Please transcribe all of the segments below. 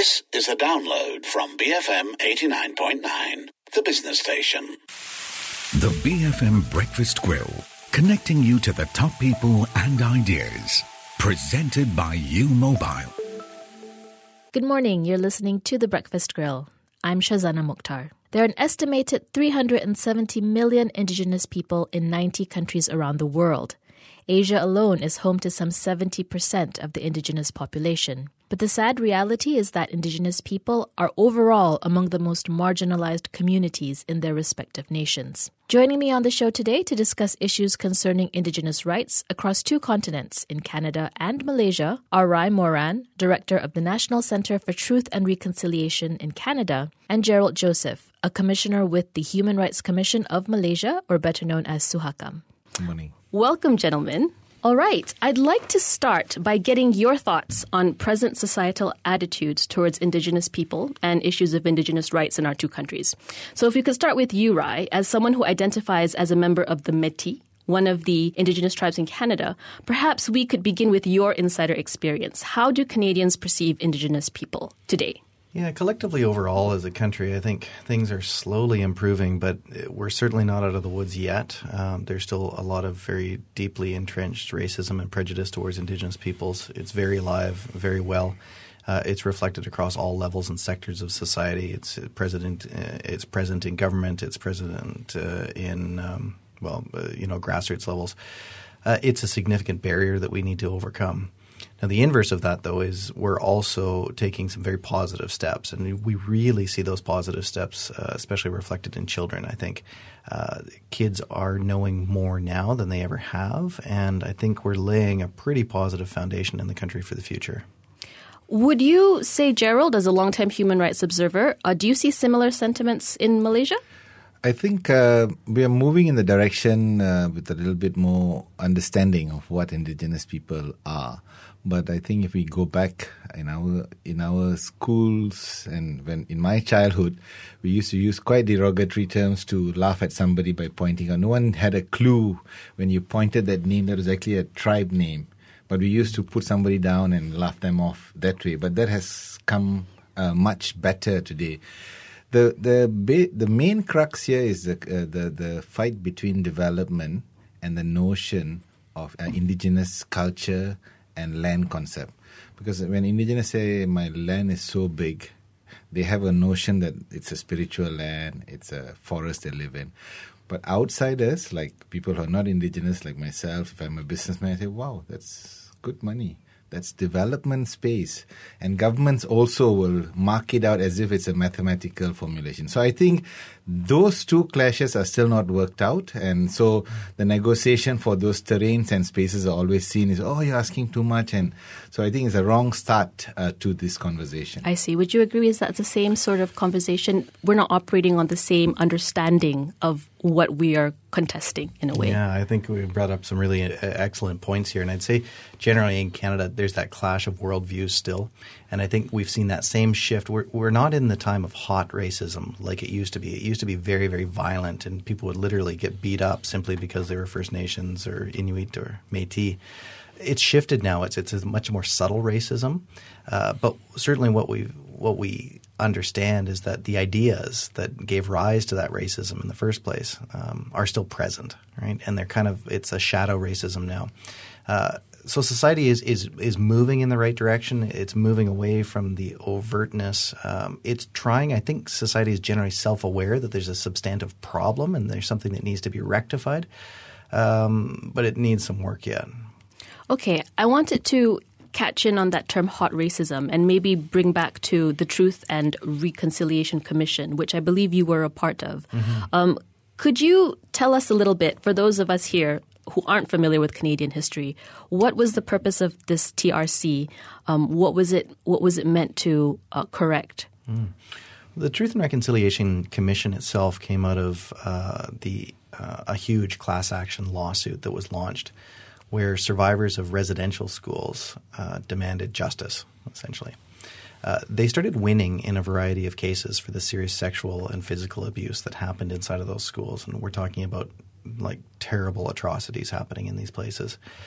This is a download from BFM 89.9, the business station. The BFM Breakfast Grill, connecting you to the top people and ideas. Presented by U Mobile. Good morning, you're listening to The Breakfast Grill. I'm Shazana Mukhtar. There are an estimated 370 million indigenous people in 90 countries around the world. Asia alone is home to some 70% of the indigenous population. But the sad reality is that indigenous people are overall among the most marginalized communities in their respective nations. Joining me on the show today to discuss issues concerning indigenous rights across two continents, in Canada and Malaysia, are Rai Moran, Director of the National Centre for Truth and Reconciliation in Canada, and Gerald Joseph, a Commissioner with the Human Rights Commission of Malaysia, or better known as SUHAKAM. Good morning. Welcome, gentlemen. All right, I'd like to start by getting your thoughts on present societal attitudes towards Indigenous people and issues of Indigenous rights in our two countries. So if we could start with you, Rai, as someone who identifies as a member of the Métis, one of the Indigenous tribes in Canada, perhaps we could begin with your insider experience. How do Canadians perceive Indigenous people today? Yeah, collectively overall as a country, I think things are slowly improving, but we're certainly not out of the woods yet. There's still a lot of very deeply entrenched racism and prejudice towards Indigenous peoples. It's very alive, very well. It's reflected across all levels and sectors of society. It's present in government. It's present in grassroots levels. It's a significant barrier that we need to overcome. Now, the inverse of that, though, is we're also taking some very positive steps, and we really see those positive steps, especially reflected in children, I think. Kids are knowing more now than they ever have, and I think we're laying a pretty positive foundation in the country for the future. Would you say, Gerald, as a longtime human rights observer, do you see similar sentiments in Malaysia? I think we are moving in the direction with a little bit more understanding of what Indigenous people are. But I think if we go back in our schools and when in my childhood, we used to use quite derogatory terms to laugh at somebody by pointing out. No one had a clue when you pointed that name that was actually a tribe name. But we used to put somebody down and laugh them off that way. But that has come much better today. The main crux here is the fight between development and the notion of Indigenous culture and land concept. Because when Indigenous say my land is so big, they have a notion that it's a spiritual land, it's a forest they live in. But outsiders, like people who are not Indigenous, like myself, if I'm a businessman, I say, wow, that's good money. That's development space. And governments also will mark it out as if it's a mathematical formulation. So I think those two clashes are still not worked out. And so the negotiation for those terrains and spaces are always seen as, oh, you're asking too much. And so I think it's a wrong start to this conversation. I see. Would you agree is that the same sort of conversation? We're not operating on the same understanding of what we are contesting in a way. Yeah, I think we brought up some really excellent points here. And I'd say generally in Canada, there's that clash of worldviews still. And I think we've seen that same shift. We're not in the time of hot racism like it used to be. It used to be very, very violent, and people would literally get beat up simply because they were First Nations or Inuit or Métis. It's shifted now. It's a much more subtle racism. But certainly what we understand is that the ideas that gave rise to that racism in the first place are still present, right? And it's a shadow racism now. So society is moving in the right direction. It's moving away from the overtness. It's trying. I think society is generally self-aware that there's a substantive problem and there's something that needs to be rectified, but it needs some work yet. Okay, I wanted to catch in on that term hot racism and maybe bring back to the Truth and Reconciliation Commission, which I believe you were a part of. Mm-hmm. Could you tell us a little bit, for those of us here who aren't familiar with Canadian history, what was the purpose of this TRC? What was it meant to correct? The Truth and Reconciliation Commission itself came out of a huge class action lawsuit that was launched, where survivors of residential schools demanded justice, essentially. They started winning in a variety of cases for the serious sexual and physical abuse that happened inside of those schools. And we're talking about like terrible atrocities happening in these places.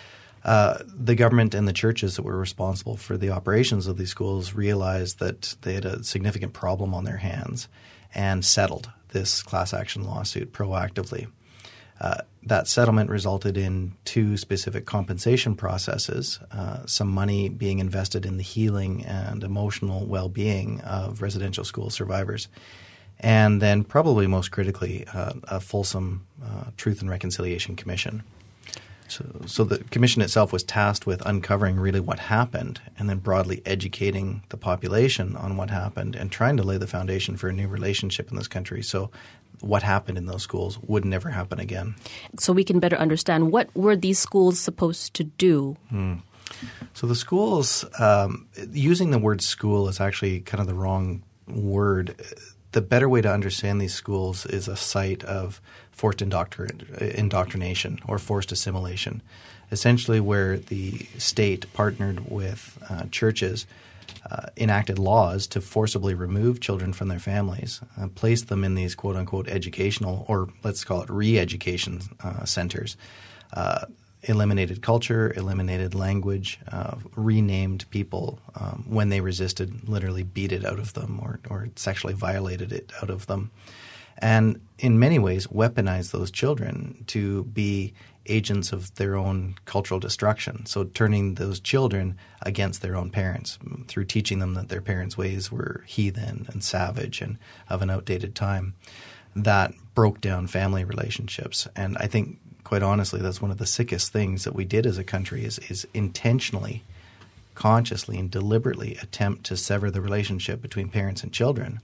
The government and the churches that were responsible for the operations of these schools realized that they had a significant problem on their hands and settled this class action lawsuit proactively. That settlement resulted in 2 specific compensation processes, some money being invested in the healing and emotional well-being of residential school survivors, and then probably most critically, a fulsome Truth and Reconciliation Commission. So the commission itself was tasked with uncovering really what happened and then broadly educating the population on what happened and trying to lay the foundation for a new relationship in this country. So what happened in those schools would never happen again. So we can better understand, what were these schools supposed to do? So the schools, using the word school is actually kind of the wrong word. The better way to understand these schools is a site of forced indoctrination or forced assimilation, essentially where the state partnered with churches, enacted laws to forcibly remove children from their families, placed them in these quote-unquote educational, or let's call it re-education centers, eliminated culture, eliminated language, renamed people when they resisted, literally beat it out of them or sexually violated it out of them. And in many ways weaponized those children to be agents of their own cultural destruction. So turning those children against their own parents through teaching them that their parents' ways were heathen and savage and of an outdated time. That broke down family relationships. And I think, quite honestly, that's one of the sickest things that we did as a country is intentionally, consciously, and deliberately attempt to sever the relationship between parents and children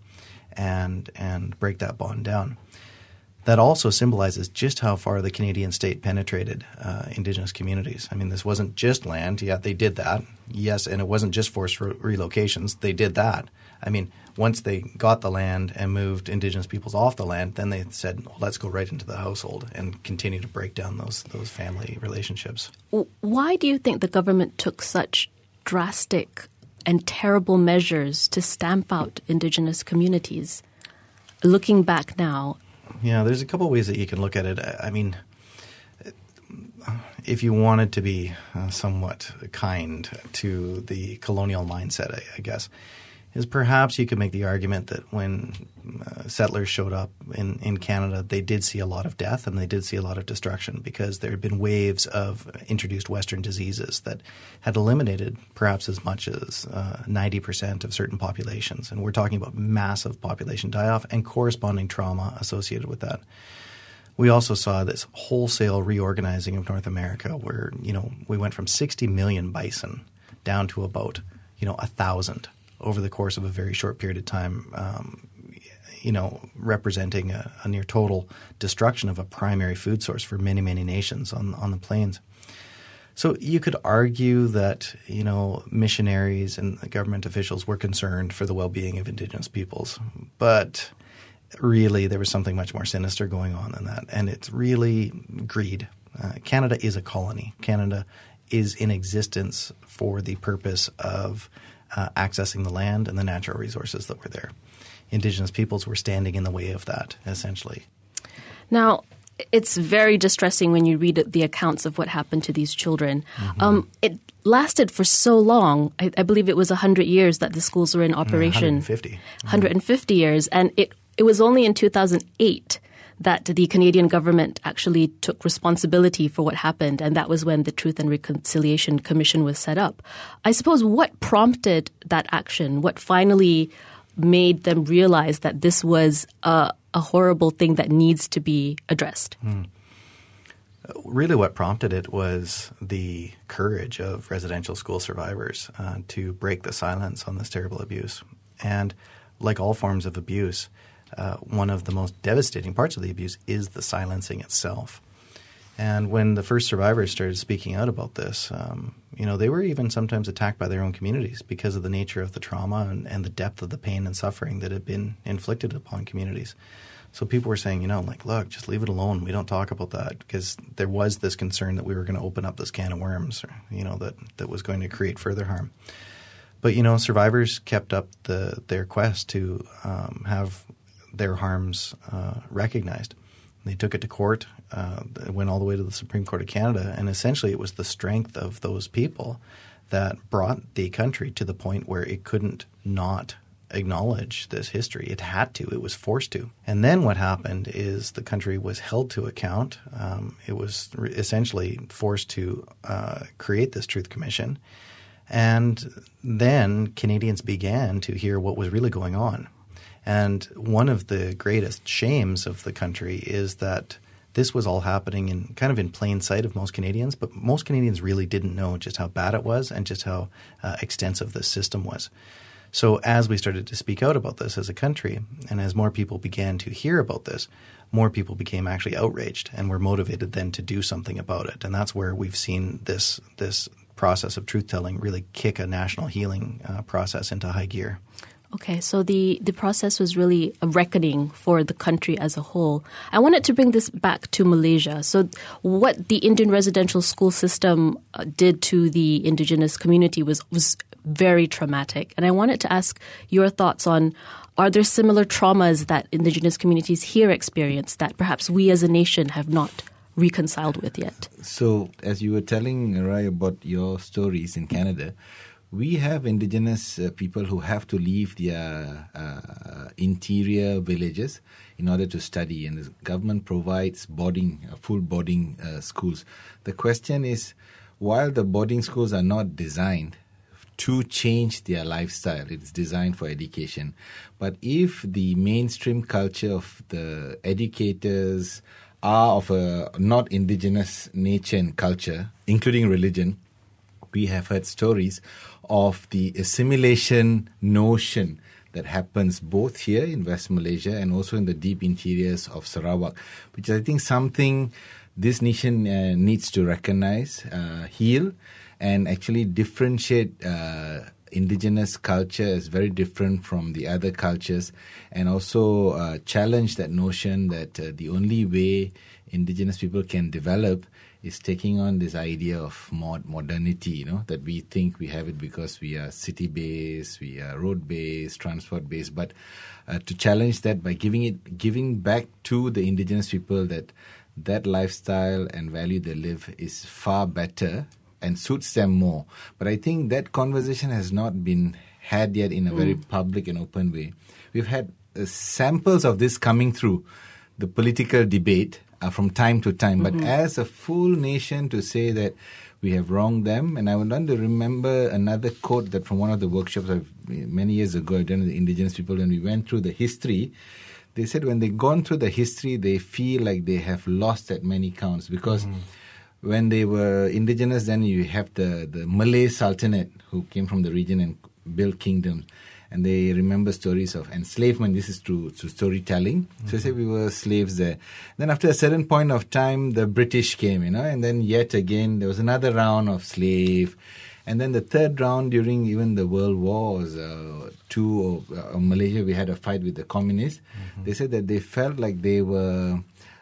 and break that bond down. That also symbolizes just how far the Canadian state penetrated Indigenous communities. I mean, this wasn't just land. Yeah, they did that. Yes, and it wasn't just forced relocations. They did that. I mean, once they got the land and moved Indigenous peoples off the land, then they said, well, let's go right into the household and continue to break down those family relationships. Why do you think the government took such drastic and terrible measures to stamp out Indigenous communities? Looking back now. Yeah, there's a couple of ways that you can look at it. I mean, if you wanted to be somewhat kind to the colonial mindset, I guess, is perhaps you could make the argument that when settlers showed up in Canada, they did see a lot of death and they did see a lot of destruction because there had been waves of introduced Western diseases that had eliminated perhaps as much as 90% of certain populations. And we're talking about massive population die-off and corresponding trauma associated with that. We also saw this wholesale reorganizing of North America where, we went from 60 million bison down to about, 1,000 over the course of a very short period of time, representing a near total destruction of a primary food source for many, many nations on the plains. So you could argue that, missionaries and government officials were concerned for the well-being of Indigenous peoples, but really there was something much more sinister going on than that, and it's really greed. Canada is a colony. Canada is in existence for the purpose of accessing the land and the natural resources that were there. Indigenous peoples were standing in the way of that, essentially. Now, it's very distressing when you read the accounts of what happened to these children. Mm-hmm. It lasted for so long. I believe it was 100 years that the schools were in operation. 150. Mm-hmm. 150 years. And it was only in 2008 that the Canadian government actually took responsibility for what happened, and that was when the Truth and Reconciliation Commission was set up. I suppose what prompted that action, what finally made them realize that this was a horrible thing that needs to be addressed? Really what prompted it was the courage of residential school survivors to break the silence on this terrible abuse. And like all forms of abuse, one of the most devastating parts of the abuse is the silencing itself. And when the first survivors started speaking out about this, they were even sometimes attacked by their own communities because of the nature of the trauma and the depth of the pain and suffering that had been inflicted upon communities. So people were saying, look, just leave it alone. We don't talk about that, because there was this concern that we were going to open up this can of worms, that was going to create further harm. But, survivors kept up their quest to have their harms recognized. They took it to court. It went all the way to the Supreme Court of Canada. And essentially it was the strength of those people that brought the country to the point where it couldn't not acknowledge this history. It had to. It was forced to. And then what happened is the country was held to account. It was essentially forced to create this Truth Commission. And then Canadians began to hear what was really going on. And one of the greatest shames of the country is that this was all happening in plain sight of most Canadians, but most Canadians really didn't know just how bad it was and just how extensive the system was. So as we started to speak out about this as a country, and as more people began to hear about this, more people became actually outraged and were motivated then to do something about it. And that's where we've seen this process of truth-telling really kick a national healing process into high gear. Okay, so the process was really a reckoning for the country as a whole. I wanted to bring this back to Malaysia. So what the Indian residential school system did to the Indigenous community was very traumatic. And I wanted to ask your thoughts on, are there similar traumas that Indigenous communities here experience that perhaps we as a nation have not reconciled with yet? So as you were telling, Rai, about your stories in Canada, we have Indigenous people who have to leave their interior villages in order to study, and the government provides full boarding schools. The question is, while the boarding schools are not designed to change their lifestyle, it's designed for education. But if the mainstream culture of the educators are of a not Indigenous nature and culture, including religion, we have heard stories of the assimilation notion that happens both here in West Malaysia and also in the deep interiors of Sarawak, which I think something this nation needs to recognize, heal, and actually differentiate Indigenous culture as very different from the other cultures, and also challenge that notion that the only way Indigenous people can develop is taking on this idea of modernity, that we think we have it because we are city-based, we are road-based, transport-based, but to challenge that by giving back to the Indigenous people that lifestyle and value they live is far better and suits them more. But I think that conversation has not been had yet in a very public and open way. We've had samples of this coming through the political debate from time to time. But as a full nation to say that we have wronged them, and I would want to remember another quote that from one of the workshops many years ago I've done with the Indigenous people, when we went through the history, they said when they've gone through the history, they feel like they have lost at many counts because when they were Indigenous, then you have the Malay Sultanate who came from the region and built kingdoms. And they remember stories of enslavement. This is through storytelling. So they say we were slaves there. Then after a certain point of time, the British came, and then yet again there was another round of slave. And then the third round during even the World Wars, Malaysia, we had a fight with the communists. They said that they felt like they were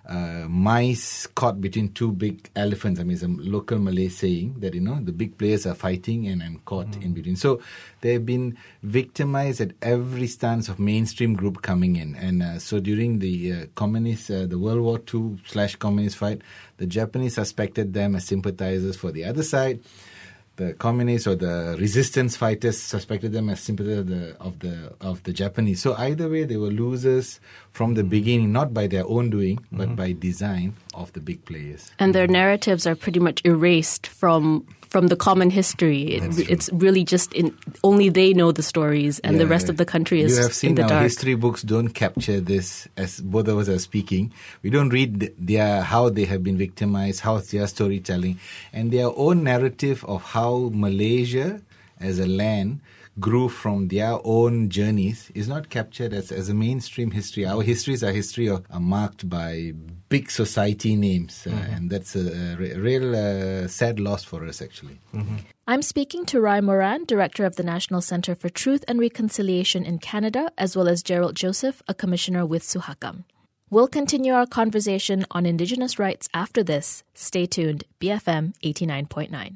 mice caught between two big elephants. I mean, it's a local Malay saying that, the big players are fighting and I'm caught in between. So they've been victimized at every stance of mainstream group coming in. And so during the the World War II/communist fight, the Japanese suspected them as sympathizers for the other side. The communists or the resistance fighters suspected them as sympathizers of the Japanese. So either way, they were losers from the beginning, not by their own doing, but by design of the big players. And their narratives are pretty much erased from the common history. It's really just only they know the stories, and the rest of the country is in the dark. You have seen our history books don't capture this, as both of us are speaking. We don't read how they have been victimized, how their storytelling, and their own narrative of how Malaysia as a land grew from their own journeys is not captured as a mainstream history. Our histories are marked by big society names, and that's a real sad loss for us, actually. I'm speaking to Rai Moran, Director of the National Centre for Truth and Reconciliation in Canada, as well as Gerald Joseph, a Commissioner with Suhakam. We'll continue our conversation on Indigenous rights after this. Stay tuned. BFM 89.9.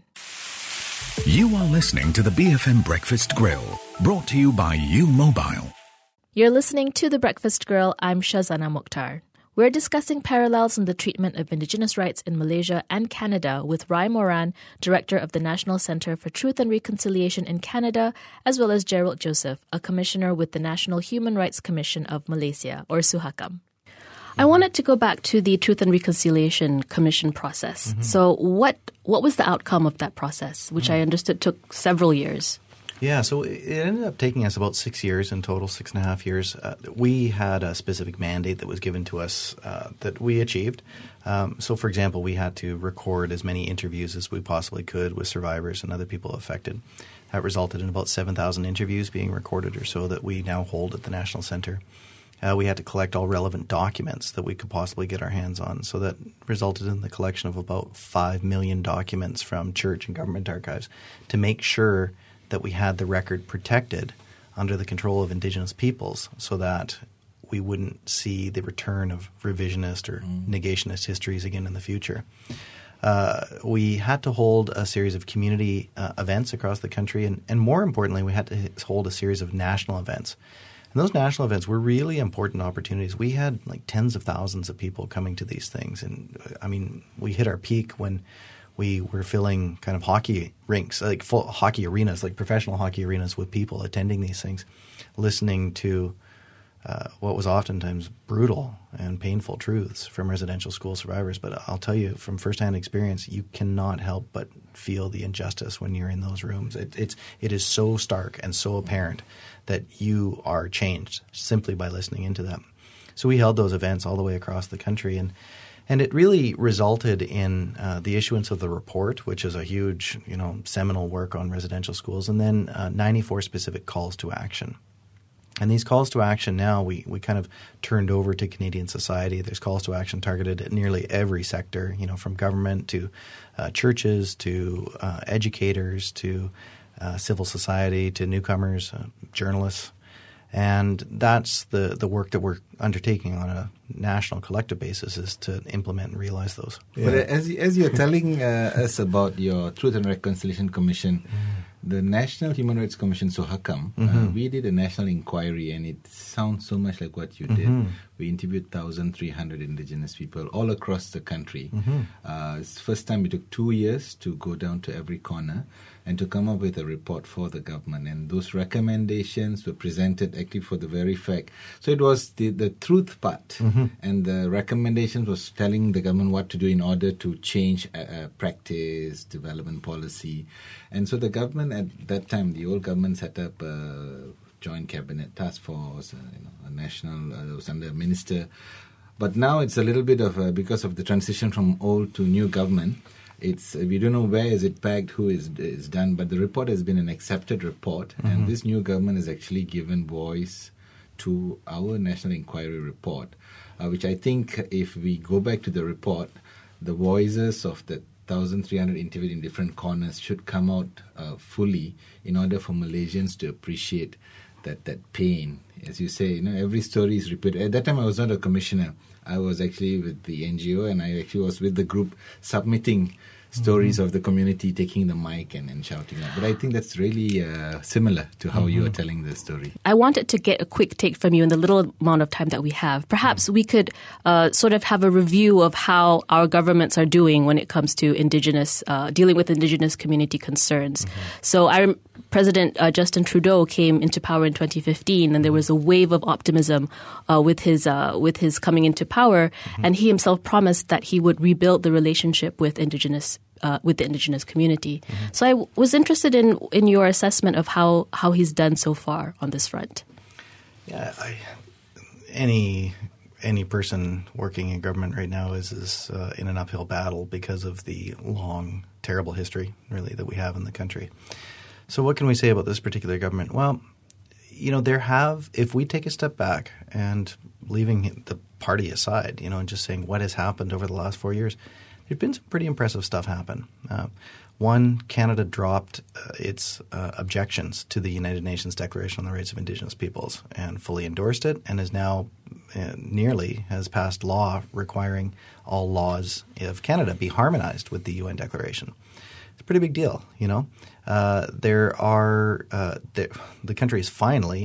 You are listening to the BFM Breakfast Grill, brought to you by U Mobile. You're listening to The Breakfast Grill. I'm Shazana Mukhtar. We're discussing parallels in the treatment of Indigenous rights in Malaysia and Canada with Rai Moran, Director of the National Centre for Truth and Reconciliation in Canada, as well as Gerald Joseph, a Commissioner with the National Human Rights Commission of Malaysia, or SUHAKAM. I wanted to go back to the Truth and Reconciliation Commission process. So what was the outcome of that process, which I understood took several years? Yeah, so it ended up taking us about 6 years in total, 6.5 years. We had a specific mandate that was given to us that we achieved. So, for example, we had to record as many interviews as we possibly could with survivors and other people affected. That resulted in about 7,000 interviews being recorded or so that we now hold at the National Centre. We had to collect all relevant documents that we could possibly get our hands on. So that resulted in the collection of about 5 million documents from church and government archives to make sure that we had the record protected under the control of Indigenous peoples so that we wouldn't see the return of revisionist or negationist histories again in the future. We had to hold a series of community events across the country, and more importantly, we had to hold a series of national events. And those national events were really important opportunities. We had like tens of thousands of people coming to these things. And I mean, we hit our peak when we were filling kind of hockey rinks, like full hockey arenas, like professional hockey arenas with people attending these things, listening to what was oftentimes brutal and painful truths from residential school survivors. But I'll tell you from firsthand experience, you cannot help but feel the injustice when you're in those rooms. It is so stark and so apparent that you are changed simply by listening into them. So we held those events all the way across the country, and it really resulted in the issuance of the report, which is a huge, seminal work on residential schools, and then 94 specific calls to action. And these calls to action now we kind of turned over to Canadian society. There's calls to action targeted at nearly every sector, from government to churches to educators to civil society to newcomers, journalists. And that's the work that we're undertaking on a national collective basis, is to implement and realize those. Yeah. But as you're telling us about your Truth and Reconciliation Commission, the National Human Rights Commission, SUHAKAM, we did a national inquiry, and it sounds so much like what you did. We interviewed 1,300 Indigenous people all across the country. It's the first time. It took 2 years to go down to every corner and to come up with a report for the government. And those recommendations were presented actually for the very fact. So it was the truth part, and the recommendations was telling the government what to do in order to change practice, development policy. And so the government at that time, the old government set up a joint cabinet task force, a national, it was under a minister. But now it's a little bit of, because of the transition from old to new government, we don't know where is it pegged, who is done, but the report has been an accepted report, and this new government has actually given voice to our national inquiry report, which I think if we go back to the report, the voices of the 1,300 interviewed in different corners should come out fully in order for Malaysians to appreciate that pain. As you say, every story is repeated. At that time, I was not a commissioner. I was actually with the NGO, and I actually was with the group submitting stories of the community taking the mic and shouting out. But I think that's really similar to how you are telling the story. I wanted to get a quick take from you in the little amount of time that we have. Perhaps we could sort of have a review of how our governments are doing when it comes to dealing with Indigenous community concerns. So President Justin Trudeau came into power in 2015, and there was a wave of optimism with his coming into power, and he himself promised that he would rebuild the relationship with the Indigenous community. So I was interested in your assessment of how he's done so far on this front. Yeah, any person working in government right now is in an uphill battle because of the long, terrible history, really, that we have in the country. So what can we say about this particular government? Well, if we take a step back and leaving the party aside, and just saying what has happened over the last 4 years, there's been some pretty impressive stuff happen. One, Canada dropped its objections to the United Nations Declaration on the Rights of Indigenous Peoples and fully endorsed it, and is now has passed law requiring all laws of Canada be harmonized with the UN Declaration. It's a pretty big deal, The country is finally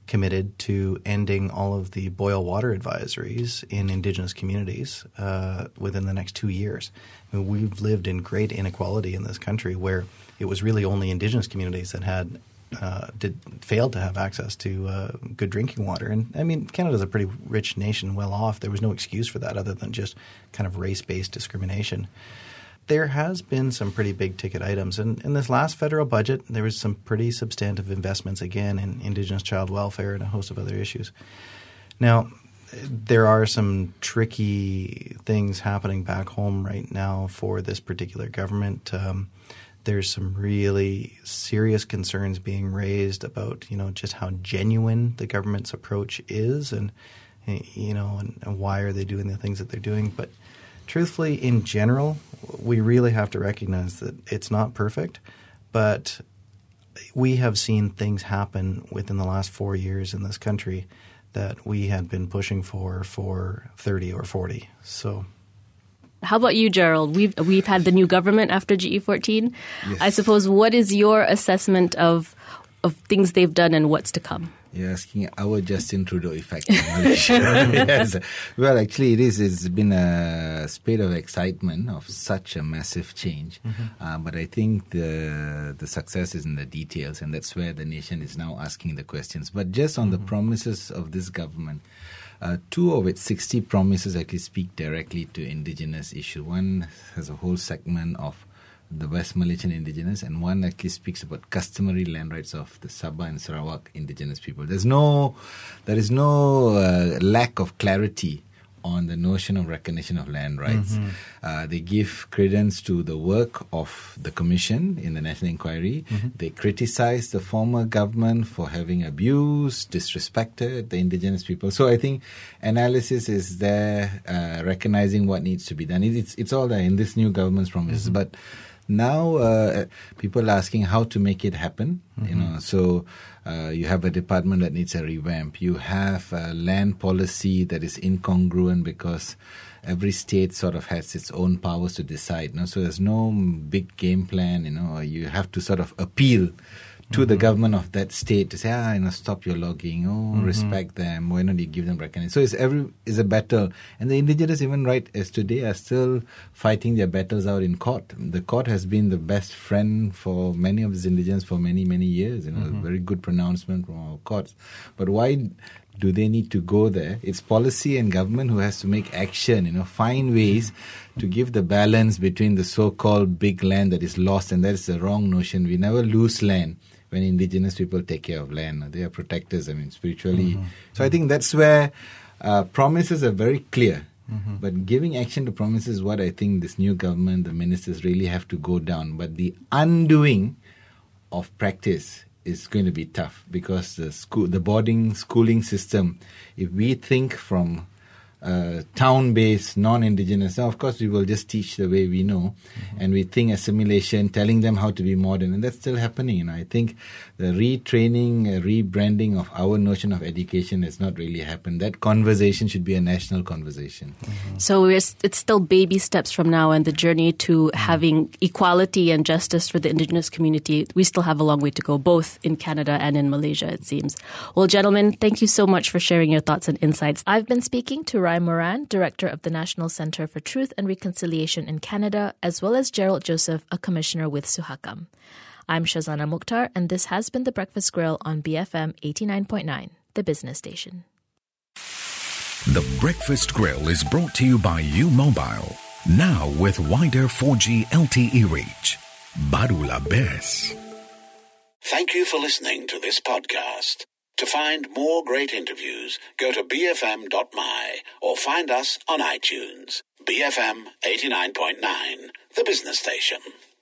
committed to ending all of the boil water advisories in Indigenous communities within the next 2 years. I mean, we've lived in great inequality in this country where it was really only Indigenous communities that had failed to have access to good drinking water. And I mean, Canada's a pretty rich nation, well off. There was no excuse for that other than just kind of race-based discrimination. There has been some pretty big ticket items. And in this last federal budget, there was some pretty substantive investments, again, in Indigenous child welfare and a host of other issues. Now, there are some tricky things happening back home right now for this particular government. There's some really serious concerns being raised about, just how genuine the government's approach is and why are they doing the things that they're doing. But truthfully, in general, we really have to recognize that it's not perfect, but we have seen things happen within the last 4 years in this country that we had been pushing for 30 or 40. So, how about you, Gerald? We've had the new government after GE14. Yes. I suppose, what is your assessment of things they've done and what's to come? You're asking our Justin Trudeau effect in Malaysia. Yes. Well, actually, it's been a spate of excitement of such a massive change. But I think the success is in the details, and that's where the nation is now asking the questions. But just on the promises of this government, 2 of its 60 promises actually speak directly to Indigenous issue. One has a whole segment of the West Malaysian Indigenous, and one actually speaks about customary land rights of the Sabah and Sarawak Indigenous people. There is no lack of clarity on the notion of recognition of land rights. They give credence to the work of the Commission in the National Inquiry. They criticize the former government for having abused, disrespected the Indigenous people. So I think analysis is there, recognizing what needs to be done. It's all there in this new government's promises. But now people are asking how to make it happen. So you have a department that needs a revamp. You have a land policy that is incongruent because every state sort of has its own powers to decide. So there's no big game plan. You have to sort of appeal to the government of that state to say, stop your logging, respect them, why not you give them recognition? So it's a battle. And the Indigenous, even right as today, are still fighting their battles out in court. The court has been the best friend for many of these Indigenous for many, many years. A very good pronouncement from our courts. But why do they need to go there? It's policy and government who has to make action, find ways to give the balance between the so-called big land that is lost, and that is the wrong notion. We never lose land when Indigenous people take care of land. They are protectors, spiritually. So I think that's where promises are very clear. But giving action to promises is what I think this new government, the ministers really have to go down. But the undoing of practice is going to be tough because the boarding schooling system, if we think from town-based, non-Indigenous, now of course we will just teach the way we know, and we think assimilation, telling them how to be modern, and that's still happening. I think the retraining, rebranding of our notion of education has not really happened. That conversation should be a national conversation. So it's still baby steps from now, and the journey to having equality and justice for the Indigenous community, we still have a long way to go, both in Canada and in Malaysia, it seems. Well, gentlemen, thank you so much for sharing your thoughts and insights. I've been speaking to Rai Moran, Director of the National Centre for Truth and Reconciliation in Canada, as well as Gerald Joseph, a Commissioner with Suhakam. I'm Shazana Mukhtar, and this has been The Breakfast Grill on BFM 89.9, the business station. The Breakfast Grill is brought to you by U-Mobile, now with wider 4G LTE reach. Baru la best. Thank you for listening to this podcast. To find more great interviews, go to bfm.my or find us on iTunes. BFM 89.9, the business station.